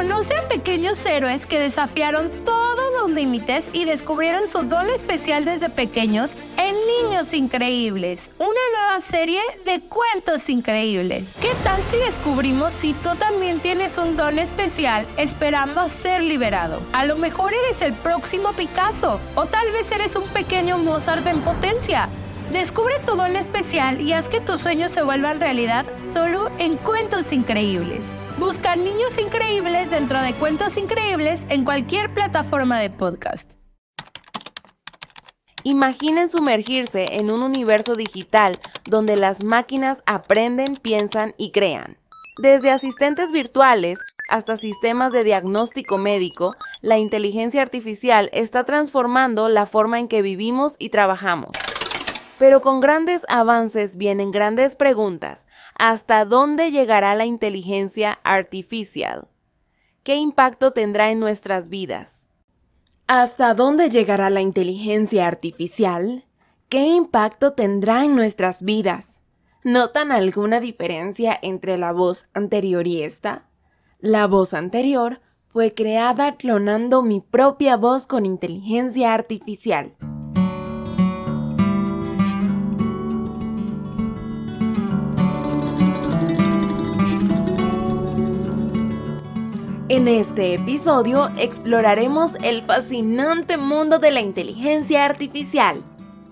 Conoce a pequeños héroes que desafiaron todos los límites y descubrieron su don especial desde pequeños en Niños Increíbles, una nueva serie de cuentos increíbles. ¿Qué tal si descubrimos si tú también tienes un don especial esperando a ser liberado? A lo mejor eres el próximo Picasso, o tal vez eres un pequeño Mozart en potencia. Descubre tu don especial y haz que tus sueños se vuelvan realidad solo en Cuentos Increíbles. Busca Niños Increíbles dentro de Cuentos Increíbles en cualquier plataforma de podcast. Imaginen sumergirse en un universo digital donde las máquinas aprenden, piensan y crean. Desde asistentes virtuales hasta sistemas de diagnóstico médico, la inteligencia artificial está transformando la forma en que vivimos y trabajamos. Pero con grandes avances vienen grandes preguntas. ¿Hasta dónde llegará la inteligencia artificial? ¿Qué impacto tendrá en nuestras vidas? ¿Hasta dónde llegará la inteligencia artificial? ¿Qué impacto tendrá en nuestras vidas? ¿Notan alguna diferencia entre la voz anterior y esta? La voz anterior fue creada clonando mi propia voz con inteligencia artificial. En este episodio exploraremos el fascinante mundo de la inteligencia artificial.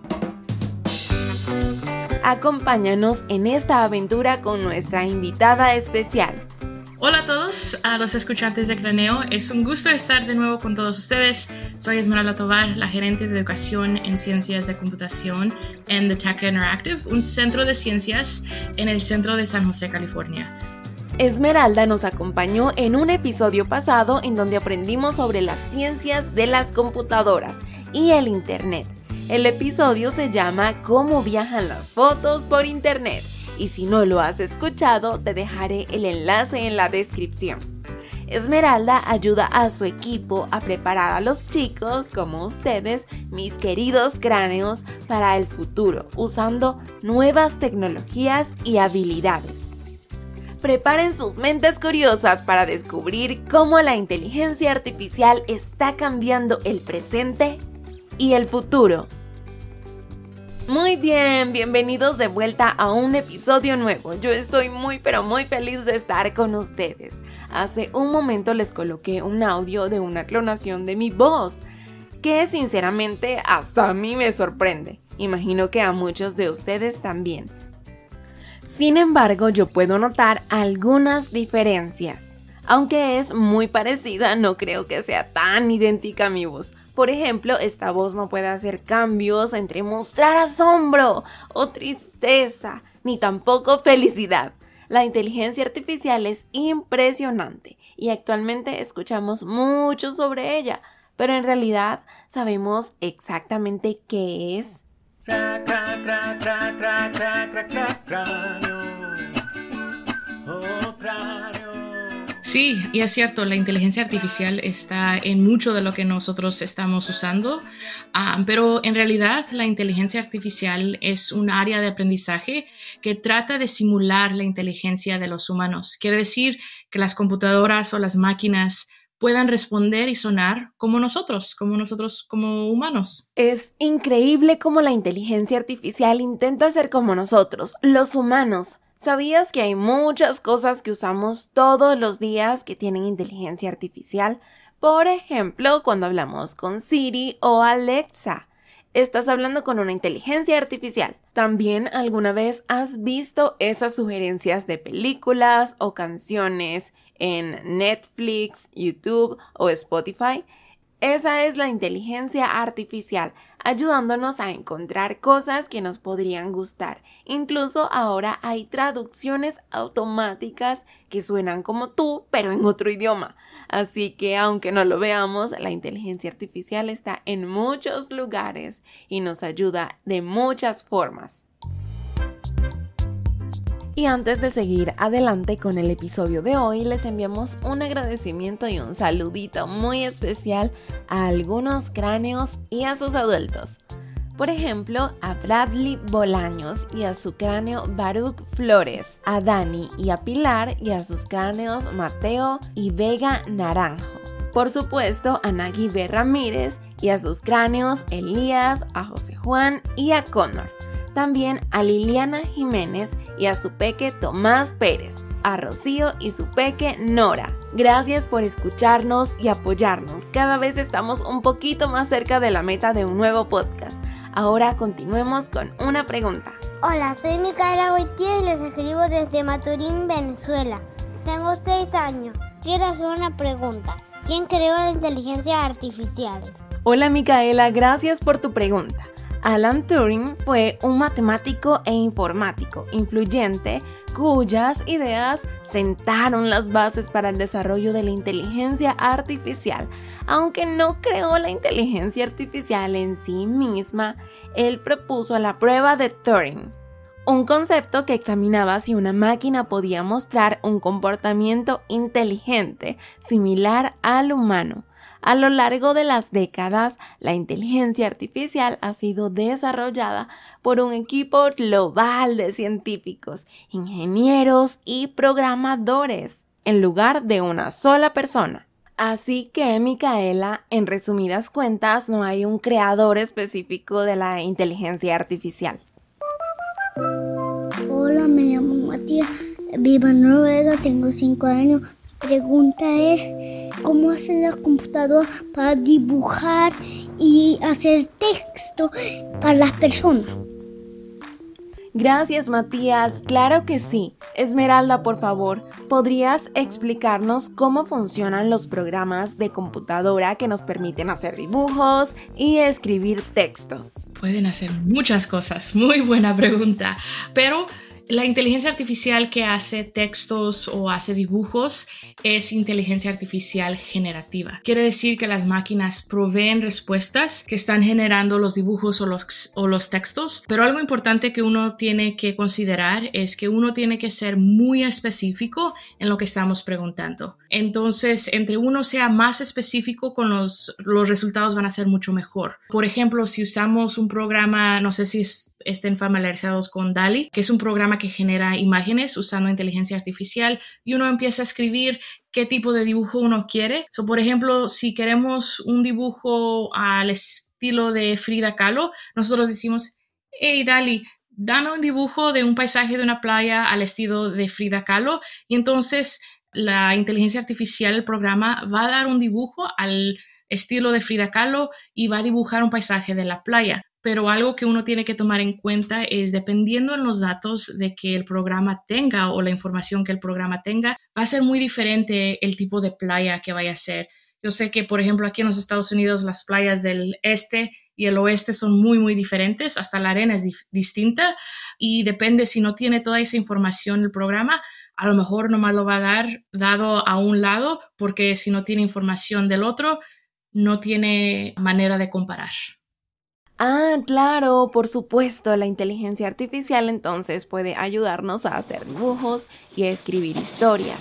Acompáñanos en esta aventura con nuestra invitada especial. Hola a todos, a los escuchantes de Craneo. Es un gusto estar de nuevo con todos ustedes. Soy Esmeralda Tovar, la gerente de educación en ciencias de computación en The Tech Interactive, un centro de ciencias en el centro de San José, California. Esmeralda nos acompañó en un episodio pasado en donde aprendimos sobre las ciencias de las computadoras y el Internet. El episodio se llama ¿Cómo viajan las fotos por Internet? Y si no lo has escuchado, te dejaré el enlace en la descripción. Esmeralda ayuda a su equipo a preparar a los chicos, como ustedes, mis queridos cráneos, para el futuro, usando nuevas tecnologías y habilidades. Preparen sus mentes curiosas para descubrir cómo la inteligencia artificial está cambiando el presente y el futuro. Muy bien, bienvenidos de vuelta a un episodio nuevo. Yo estoy muy feliz de estar con ustedes. Hace un momento les coloqué un audio de una clonación de mi voz, que sinceramente hasta a mí me sorprende. Imagino que a muchos de ustedes también. Sin embargo, yo puedo notar algunas diferencias. Aunque es muy parecida, no creo que sea tan idéntica a mi voz. Por ejemplo, esta voz no puede hacer cambios entre mostrar asombro o tristeza, ni tampoco felicidad. La inteligencia artificial es impresionante y actualmente escuchamos mucho sobre ella, pero en realidad sabemos exactamente qué es. Sí, y es cierto, la inteligencia artificial está en mucho de lo que nosotros estamos usando, pero en realidad la inteligencia artificial es un área de aprendizaje que trata de simular la inteligencia de los humanos. Quiere decir que las computadoras o las máquinas puedan responder y sonar como nosotros como humanos. Es increíble cómo la inteligencia artificial intenta ser como nosotros, los humanos. ¿Sabías que hay muchas cosas que usamos todos los días que tienen inteligencia artificial? Por ejemplo, cuando hablamos con Siri o Alexa, estás hablando con una inteligencia artificial. También alguna vez has visto esas sugerencias de películas o canciones en Netflix, YouTube o Spotify. Esa es la inteligencia artificial, ayudándonos a encontrar cosas que nos podrían gustar. Incluso ahora hay traducciones automáticas que suenan como tú, pero en otro idioma. Así que aunque no lo veamos, la inteligencia artificial está en muchos lugares y nos ayuda de muchas formas. Y antes de seguir adelante con el episodio de hoy, les enviamos un agradecimiento y un saludito muy especial a algunos cráneos y a sus adultos. Por ejemplo, a Bradley Bolaños y a su cráneo Baruch Flores, a Dani y a Pilar y a sus cráneos Mateo y Vega Naranjo. Por supuesto, a Nagui B. Ramírez y a sus cráneos Elías, a José Juan y a Connor. También a Liliana Jiménez y a su peque Tomás Pérez, a Rocío y su peque Nora. Gracias por escucharnos y apoyarnos. Cada vez estamos un poquito más cerca de la meta de un nuevo podcast. Ahora continuemos con una pregunta. Hola, soy Micaela Boitier y les escribo desde Maturín, Venezuela. Tengo 6 años. Quiero hacer una pregunta. ¿Quién creó la inteligencia artificial? Hola Micaela, gracias por tu pregunta. Alan Turing fue un matemático e informático influyente cuyas ideas sentaron las bases para el desarrollo de la inteligencia artificial. Aunque no creó la inteligencia artificial en sí misma, él propuso la prueba de Turing, un concepto que examinaba si una máquina podía mostrar un comportamiento inteligente similar al humano. A lo largo de las décadas, la inteligencia artificial ha sido desarrollada por un equipo global de científicos, ingenieros y programadores, en lugar de una sola persona. Así que, Micaela, en resumidas cuentas, no hay un creador específico de la inteligencia artificial. Hola, me llamo Matías, vivo en Noruega, tengo 5 años. Pregunta es, ¿cómo hacen las computadoras para dibujar y hacer texto para las personas? Gracias, Matías. Claro que sí. Esmeralda, por favor, ¿podrías explicarnos cómo funcionan los programas de computadora que nos permiten hacer dibujos y escribir textos? Pueden hacer muchas cosas. Muy buena pregunta. Pero la inteligencia artificial que hace textos o hace dibujos es inteligencia artificial generativa. Quiere decir que las máquinas proveen respuestas que están generando los dibujos o los textos, pero algo importante que uno tiene que considerar es que uno tiene que ser muy específico en lo que estamos preguntando. Entonces, entre uno sea más específico con los resultados van a ser mucho mejor. Por ejemplo, si usamos un programa, no sé si estén familiarizados con DALL-E, que es un programa que genera imágenes usando inteligencia artificial, y uno empieza a escribir qué tipo de dibujo uno quiere. Por ejemplo, si queremos un dibujo al estilo de Frida Kahlo, nosotros decimos, hey DALL-E, dame un dibujo de un paisaje de una playa al estilo de Frida Kahlo, y entonces la inteligencia artificial, el programa, va a dar un dibujo al estilo de Frida Kahlo y va a dibujar un paisaje de la playa. Pero algo que uno tiene que tomar en cuenta es, dependiendo en los datos de que el programa tenga o la información que el programa tenga, va a ser muy diferente el tipo de playa que vaya a ser. Yo sé que, por ejemplo, aquí en los Estados Unidos las playas del este y el oeste son muy, muy diferentes. Hasta la arena es distinta y depende si no tiene toda esa información el programa, a lo mejor nomás lo va a dar dado a un lado, porque si no tiene información del otro, no tiene manera de comparar. Ah, claro, por supuesto, la inteligencia artificial entonces puede ayudarnos a hacer dibujos y a escribir historias.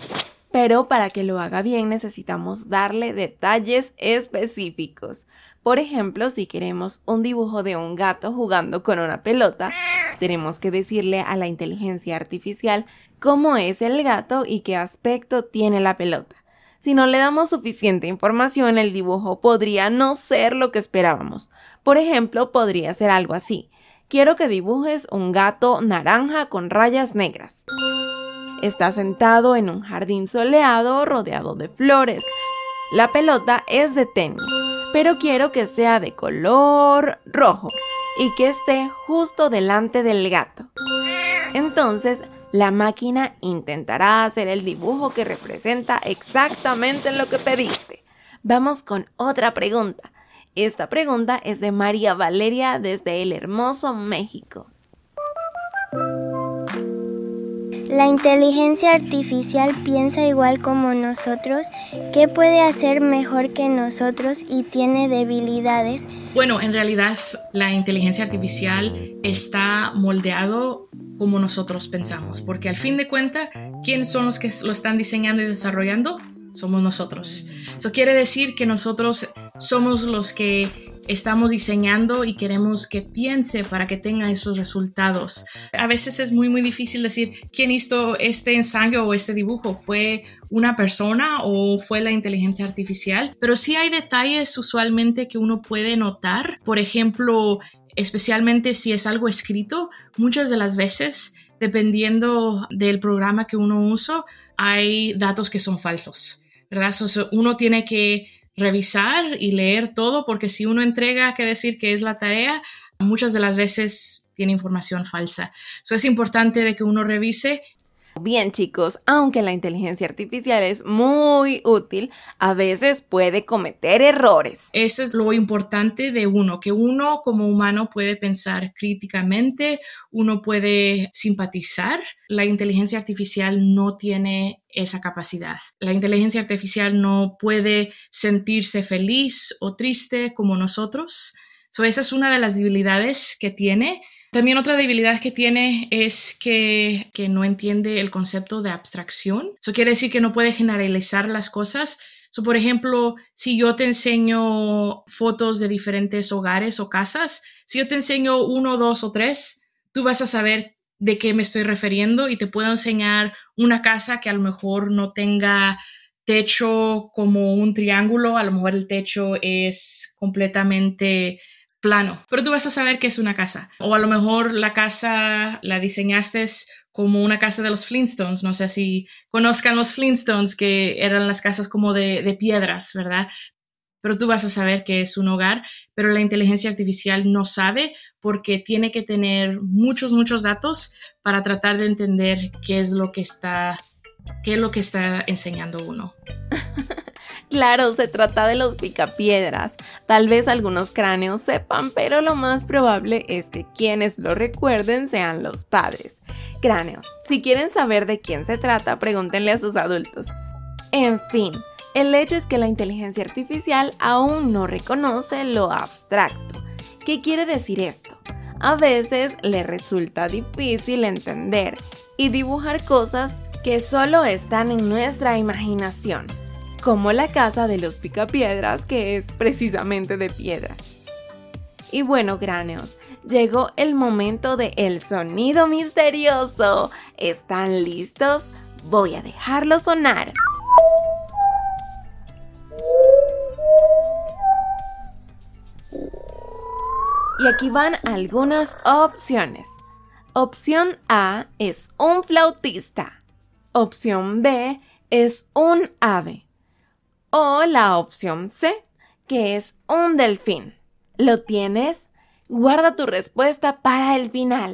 Pero para que lo haga bien necesitamos darle detalles específicos. Por ejemplo, si queremos un dibujo de un gato jugando con una pelota, tenemos que decirle a la inteligencia artificial cómo es el gato y qué aspecto tiene la pelota. Si no le damos suficiente información, el dibujo podría no ser lo que esperábamos. Por ejemplo, podría ser algo así. Quiero que dibujes un gato naranja con rayas negras. Está sentado en un jardín soleado rodeado de flores. La pelota es de tenis, pero quiero que sea de color rojo y que esté justo delante del gato. Entonces, la máquina intentará hacer el dibujo que representa exactamente lo que pediste. Vamos con otra pregunta. Esta pregunta es de María Valeria desde el hermoso México. La inteligencia artificial piensa igual como nosotros. ¿Qué puede hacer mejor que nosotros y tiene debilidades? Bueno, en realidad la inteligencia artificial está moldeado como nosotros pensamos, porque al fin de cuentas, ¿quiénes son los que lo están diseñando y desarrollando? Somos nosotros. Eso quiere decir que nosotros somos los que estamos diseñando y queremos que piense para que tenga esos resultados. A veces es muy difícil decir quién hizo este ensayo o este dibujo. ¿Fue una persona o fue la inteligencia artificial? Pero sí hay detalles usualmente que uno puede notar. Por ejemplo, especialmente si es algo escrito, muchas de las veces, dependiendo del programa que uno usa, hay datos que son falsos, ¿verdad? Uno tiene que revisar y leer todo, porque si uno entrega que decir que es la tarea, muchas de las veces tiene información falsa. Es importante de que uno revise. Bien, chicos, aunque la inteligencia artificial es muy útil, a veces puede cometer errores. Eso es lo importante de uno, que uno como humano puede pensar críticamente, uno puede simpatizar. La inteligencia artificial no tiene esa capacidad. La inteligencia artificial no puede sentirse feliz o triste como nosotros. Esa es una de las debilidades que tiene. También otra debilidad que tiene es que no entiende el concepto de abstracción. Eso quiere decir que no puede generalizar las cosas. Por ejemplo, si yo te enseño fotos de diferentes hogares o casas, si yo te enseño 1, 2 o 3, tú vas a saber de qué me estoy refiriendo y te puedo enseñar una casa que a lo mejor no tenga techo como un triángulo, a lo mejor el techo es completamente plano, pero tú vas a saber que es una casa. O a lo mejor la casa la diseñaste como una casa de los Flintstones. No sé si conozcan los Flintstones, que eran las casas como de piedras, ¿verdad? Pero tú vas a saber que es un hogar, pero la inteligencia artificial no sabe porque tiene que tener muchos datos para tratar de entender qué es lo que está enseñando uno. Claro, se trata de los picapiedras. Tal vez algunos cráneos sepan, pero lo más probable es que quienes lo recuerden sean los padres. Cráneos, si quieren saber de quién se trata, pregúntenle a sus adultos. En fin, el hecho es que la inteligencia artificial aún no reconoce lo abstracto. ¿Qué quiere decir esto? A veces le resulta difícil entender y dibujar cosas que solo están en nuestra imaginación, como la casa de los picapiedras, que es precisamente de piedra. Y bueno, cráneos, llegó el momento de el sonido misterioso. ¿Están listos? Voy a dejarlo sonar. Y aquí van algunas opciones. Opción A es un flautista. Opción B es un ave. O la opción C, que es un delfín. ¿Lo tienes? Guarda tu respuesta para el final.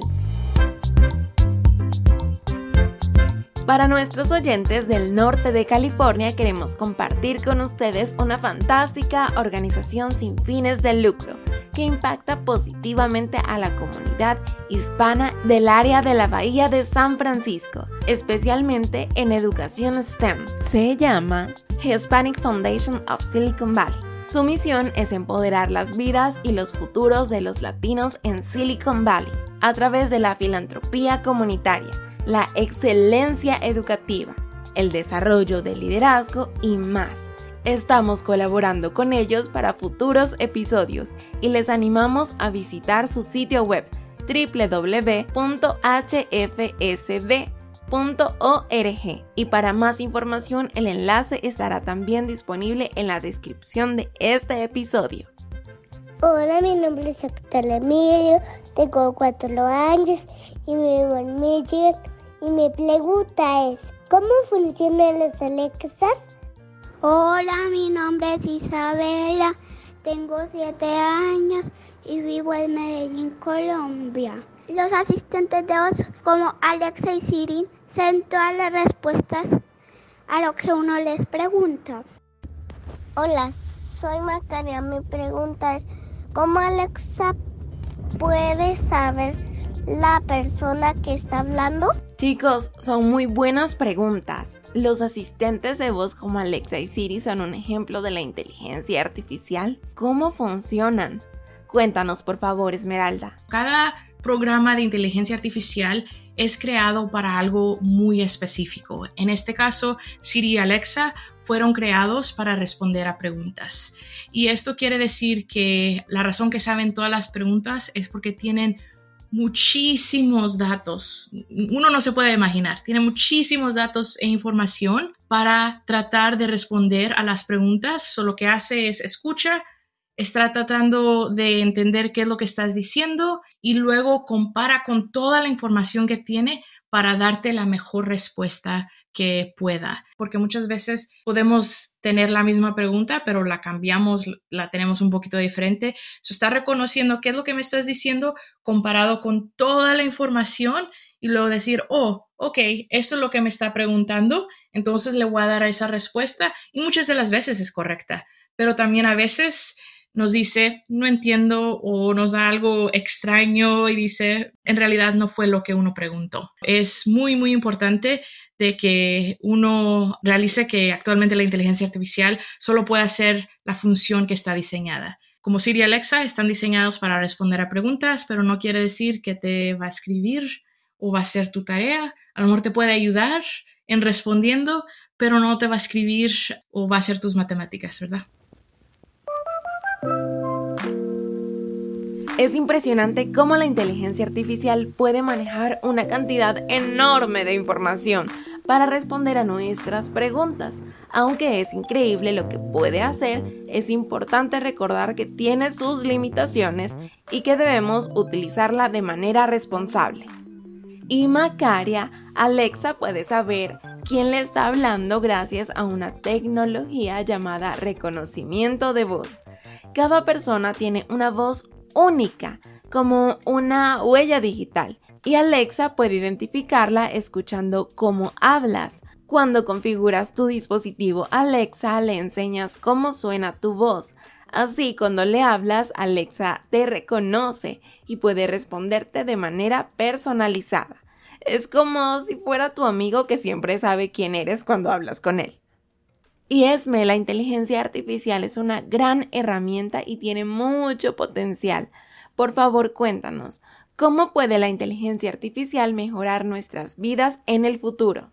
Para nuestros oyentes del norte de California, queremos compartir con ustedes una fantástica organización sin fines de lucro que impacta positivamente a la comunidad hispana del área de la Bahía de San Francisco, especialmente en educación STEM. Se llama Hispanic Foundation of Silicon Valley. Su misión es empoderar las vidas y los futuros de los latinos en Silicon Valley a través de la filantropía comunitaria, la excelencia educativa, el desarrollo del liderazgo y más. Estamos colaborando con ellos para futuros episodios y les animamos a visitar su sitio web www.hfsb.org y para más información el enlace estará también disponible en la descripción de este episodio. Hola, mi nombre es Héctor Emilio, tengo 4 años y vivo en Michigan. Y mi pregunta es, ¿cómo funcionan las Alexas? Hola, mi nombre es Isabela, tengo 7 años y vivo en Medellín, Colombia. Los asistentes de voz como Alexa y Siri saben todas las respuestas a lo que uno les pregunta. Hola, soy Macaria. Mi pregunta es, ¿cómo Alexa puede saber la persona que está hablando? Chicos, son muy buenas preguntas. Los asistentes de voz como Alexa y Siri son un ejemplo de la inteligencia artificial. ¿Cómo funcionan? Cuéntanos, por favor, Esmeralda. Cada programa de inteligencia artificial es creado para algo muy específico. En este caso, Siri y Alexa fueron creados para responder a preguntas. Y esto quiere decir que la razón que saben todas las preguntas es porque tienen muchísimos datos. Uno no se puede imaginar. Tiene muchísimos datos e información para tratar de responder a las preguntas. So, lo que hace es escucha, está tratando de entender qué es lo que estás diciendo y luego compara con toda la información que tiene para darte la mejor respuesta que pueda. Porque muchas veces podemos tener la misma pregunta, pero la cambiamos, la tenemos un poquito diferente. So, está reconociendo qué es lo que me estás diciendo comparado con toda la información y luego decir, oh, ok, esto es lo que me está preguntando, entonces le voy a dar esa respuesta y muchas de las veces es correcta, pero también a veces nos dice, no entiendo, o nos da algo extraño y dice, en realidad no fue lo que uno preguntó. Es muy, muy importante de que uno realice que actualmente la inteligencia artificial solo puede hacer la función que está diseñada. Como Siri y Alexa están diseñados para responder a preguntas, pero no quiere decir que te va a escribir o va a hacer tu tarea. A lo mejor te puede ayudar en respondiendo, pero no te va a escribir o va a hacer tus matemáticas, ¿verdad? Es impresionante cómo la inteligencia artificial puede manejar una cantidad enorme de información para responder a nuestras preguntas. Aunque es increíble lo que puede hacer, es importante recordar que tiene sus limitaciones y que debemos utilizarla de manera responsable. Y Macaria, Alexa puede saber quién le está hablando gracias a una tecnología llamada reconocimiento de voz. Cada persona tiene una voz única, como una huella digital, y Alexa puede identificarla escuchando cómo hablas. Cuando configuras tu dispositivo Alexa, le enseñas cómo suena tu voz. Así, cuando le hablas, Alexa te reconoce y puede responderte de manera personalizada. Es como si fuera tu amigo que siempre sabe quién eres cuando hablas con él. Y Esme, la inteligencia artificial es una gran herramienta y tiene mucho potencial. Por favor, cuéntanos, ¿cómo puede la inteligencia artificial mejorar nuestras vidas en el futuro?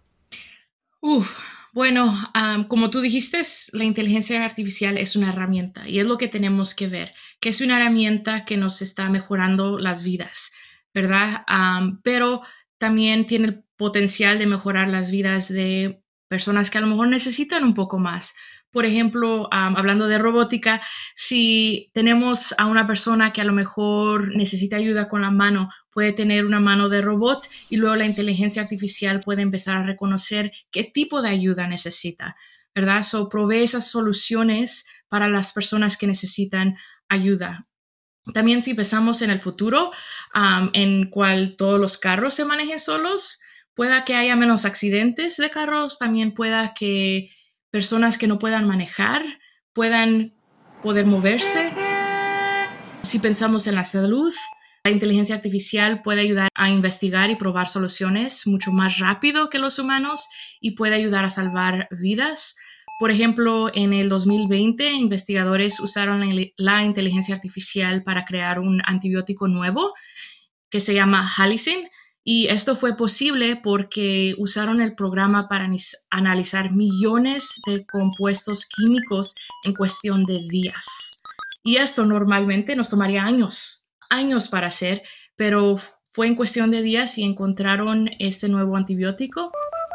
Bueno, como tú dijiste, la inteligencia artificial es una herramienta y es lo que tenemos que ver, que es una herramienta que nos está mejorando las vidas, ¿verdad? Pero también tiene el potencial de mejorar las vidas de personas que a lo mejor necesitan un poco más. Por ejemplo, hablando de robótica, si tenemos a una persona que a lo mejor necesita ayuda con la mano, puede tener una mano de robot y luego la inteligencia artificial puede empezar a reconocer qué tipo de ayuda necesita, ¿verdad? So, provee esas soluciones para las personas que necesitan ayuda. También si pensamos en el futuro, en cual todos los carros se manejen solos, pueda que haya menos accidentes de carros, también pueda que personas que no puedan manejar puedan poder moverse. Si pensamos en la salud, la inteligencia artificial puede ayudar a investigar y probar soluciones mucho más rápido que los humanos y puede ayudar a salvar vidas. Por ejemplo, en el 2020, investigadores usaron la inteligencia artificial para crear un antibiótico nuevo que se llama Halicin. Y esto fue posible porque usaron el programa para analizar millones de compuestos químicos en cuestión de días. Y esto normalmente nos tomaría años para hacer, pero fue en cuestión de días y encontraron este nuevo antibiótico.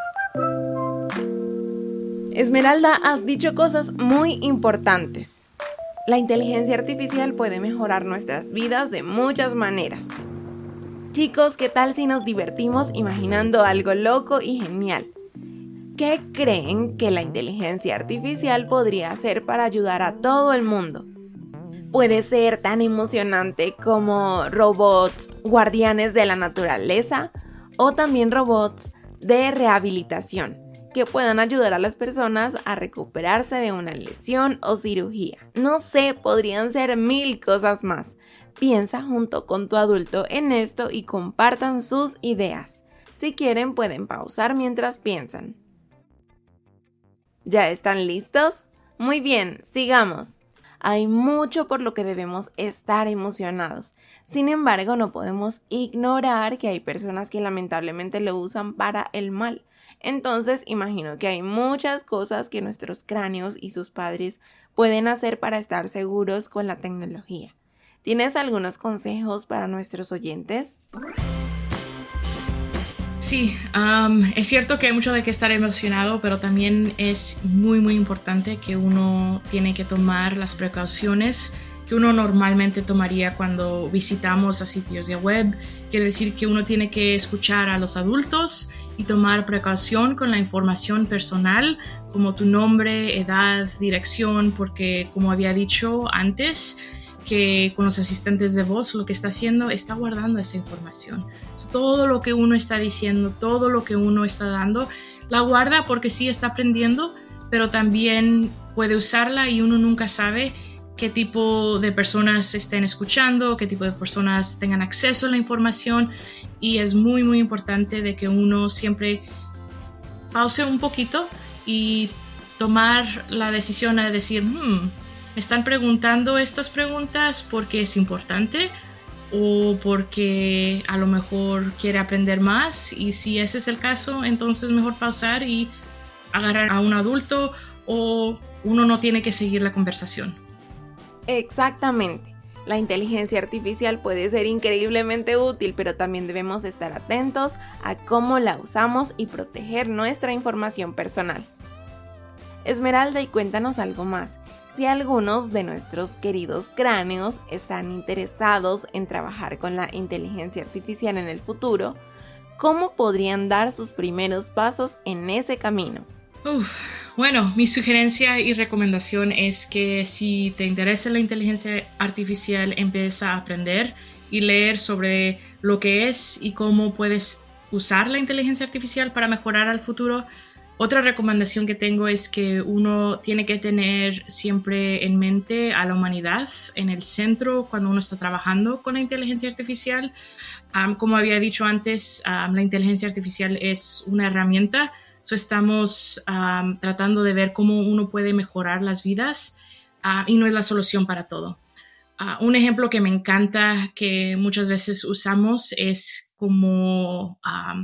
Esmeralda, has dicho cosas muy importantes. La inteligencia artificial puede mejorar nuestras vidas de muchas maneras. Chicos, ¿qué tal si nos divertimos imaginando algo loco y genial? ¿Qué creen que la inteligencia artificial podría hacer para ayudar a todo el mundo? Puede ser tan emocionante como robots guardianes de la naturaleza o también robots de rehabilitación que puedan ayudar a las personas a recuperarse de una lesión o cirugía. No sé, podrían ser 1000 cosas más. Piensa junto con tu adulto en esto y compartan sus ideas. Si quieren, pueden pausar mientras piensan. ¿Ya están listos? Muy bien, sigamos. Hay mucho por lo que debemos estar emocionados. Sin embargo, no podemos ignorar que hay personas que lamentablemente lo usan para el mal. Entonces, imagino que hay muchas cosas que nuestros cráneos y sus padres pueden hacer para estar seguros con la tecnología. ¿Tienes algunos consejos para nuestros oyentes? Sí, es cierto que hay mucho de qué estar emocionado, pero también es muy, muy importante que uno tiene que tomar las precauciones que uno normalmente tomaría cuando visitamos a sitios de web. Quiere decir que uno tiene que escuchar a los adultos y tomar precaución con la información personal, como tu nombre, edad, dirección, porque como había dicho antes, que con los asistentes de voz lo que está haciendo está guardando esa información. Todo lo que uno está diciendo, todo lo que uno está dando, la guarda porque sí está aprendiendo, pero también puede usarla y uno nunca sabe qué tipo de personas estén escuchando, qué tipo de personas tengan acceso a la información, y es muy, muy importante de que uno siempre pause un poquito y tomar la decisión de decir, me están preguntando estas preguntas porque es importante o porque a lo mejor quiere aprender más, y si ese es el caso, entonces mejor pausar y agarrar a un adulto, o uno no tiene que seguir la conversación. Exactamente. La inteligencia artificial puede ser increíblemente útil, pero también debemos estar atentos a cómo la usamos y proteger nuestra información personal. Esmeralda, y cuéntanos algo más. Si algunos de nuestros queridos cráneos están interesados en trabajar con la inteligencia artificial en el futuro, ¿cómo podrían dar sus primeros pasos en ese camino? Bueno, mi sugerencia y recomendación es que si te interesa la inteligencia artificial, empieza a aprender y leer sobre lo que es y cómo puedes usar la inteligencia artificial para mejorar al futuro. Otra recomendación que tengo es que uno tiene que tener siempre en mente a la humanidad en el centro cuando uno está trabajando con la inteligencia artificial. Como había dicho antes, la inteligencia artificial es una herramienta. Estamos tratando de ver cómo uno puede mejorar las vidas y no es la solución para todo. Un ejemplo que me encanta que muchas veces usamos es como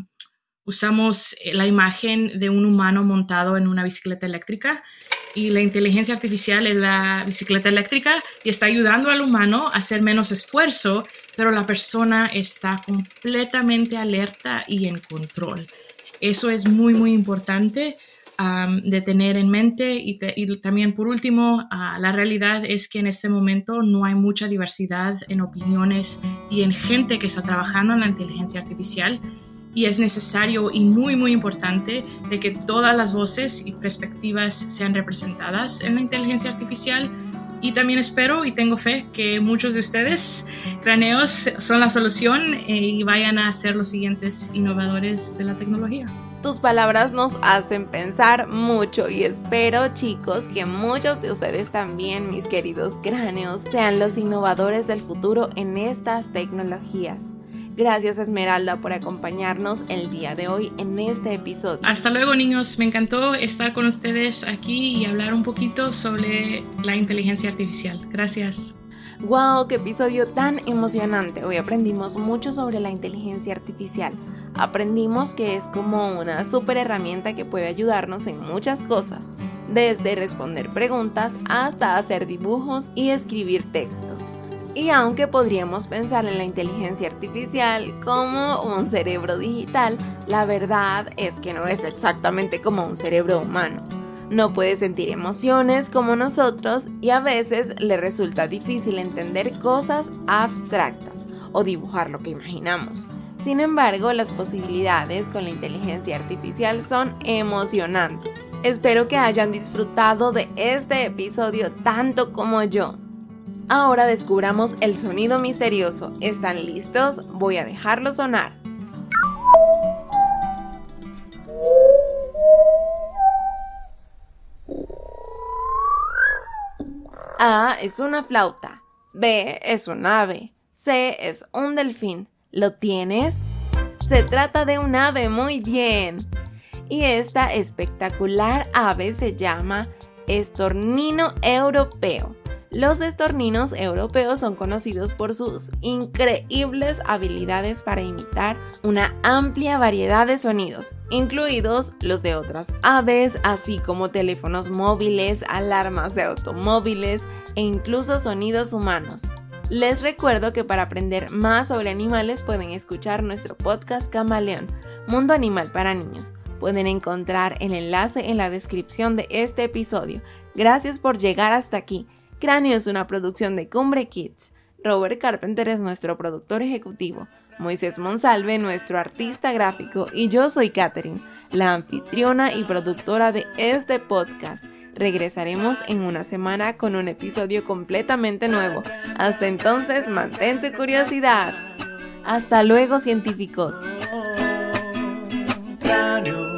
usamos la imagen de un humano montado en una bicicleta eléctrica, y la inteligencia artificial es la bicicleta eléctrica y está ayudando al humano a hacer menos esfuerzo, pero la persona está completamente alerta y en control. Eso es muy, muy importante de tener en mente, y también por último, la realidad es que en este momento no hay mucha diversidad en opiniones y en gente que está trabajando en la inteligencia artificial, y es necesario y muy, muy importante de que todas las voces y perspectivas sean representadas en la inteligencia artificial. Y también espero y tengo fe que muchos de ustedes, cráneos, son la solución y vayan a ser los siguientes innovadores de la tecnología. Tus palabras nos hacen pensar mucho, y espero, chicos, que muchos de ustedes también, mis queridos cráneos, sean los innovadores del futuro en estas tecnologías. Gracias, Esmeralda, por acompañarnos el día de hoy en este episodio. Hasta luego, niños. Me encantó estar con ustedes aquí y hablar un poquito sobre la inteligencia artificial. Gracias. ¡Wow! ¡Qué episodio tan emocionante! Hoy aprendimos mucho sobre la inteligencia artificial. Aprendimos que es como una súper herramienta que puede ayudarnos en muchas cosas, desde responder preguntas hasta hacer dibujos y escribir textos. Y aunque podríamos pensar en la inteligencia artificial como un cerebro digital, la verdad es que no es exactamente como un cerebro humano. No puede sentir emociones como nosotros, y a veces le resulta difícil entender cosas abstractas o dibujar lo que imaginamos. Sin embargo, las posibilidades con la inteligencia artificial son emocionantes. Espero que hayan disfrutado de este episodio tanto como yo. Ahora descubramos el sonido misterioso. ¿Están listos? Voy a dejarlo sonar. A es una flauta. B es un ave. C es un delfín. ¿Lo tienes? Se trata de un ave, muy bien. Y esta espectacular ave se llama estornino europeo. Los estorninos europeos son conocidos por sus increíbles habilidades para imitar una amplia variedad de sonidos, incluidos los de otras aves, así como teléfonos móviles, alarmas de automóviles e incluso sonidos humanos. Les recuerdo que para aprender más sobre animales pueden escuchar nuestro podcast Camaleón, Mundo Animal para Niños. Pueden encontrar el enlace en la descripción de este episodio. Gracias por llegar hasta aquí. Cráneo es una producción de Cumbre Kids. Robert Carpenter es nuestro productor ejecutivo. Moisés Monsalve, nuestro artista gráfico. Y yo soy Katherine, la anfitriona y productora de este podcast. Regresaremos en una semana con un episodio completamente nuevo. Hasta entonces, mantén tu curiosidad. Hasta luego, científicos.